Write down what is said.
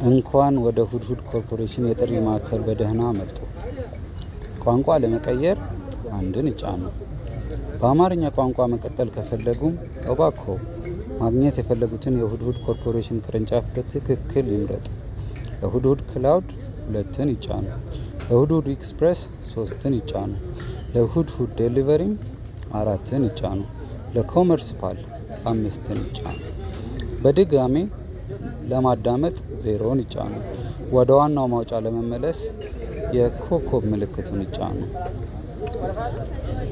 እንኳን ወደ ሁድሁድ ኮርፖሬሽን የጥሪ ማዕከል በደህና መጡ። ቋንቋ ለመቀየር አንድን ይጫኑ። በአማርኛ ቋንቋ መቀጠል ከፈለጉም እባክዎ ማግኘት የፈለጉትን የሁድሁድ ኮርፖሬሽን ቅርንጫፍ በትክክል ይምረጡ። ለሁድሁድ ክላውድ 2ን ይጫኑ። ለሁድሁድ ኤክስፕረስ 3ን ይጫኑ። ለሁድሁድ ዴሊቨሪም 4ን ይጫኑ። ለኮመርስ ፓል 5ን ይጫኑ። በድጋሜ ለማዳመጥ 0ን ይጫኑ። ወደ ዋናው ማውጫ ለመመለስ የኮከብ ምልክቱን ይጫኑ።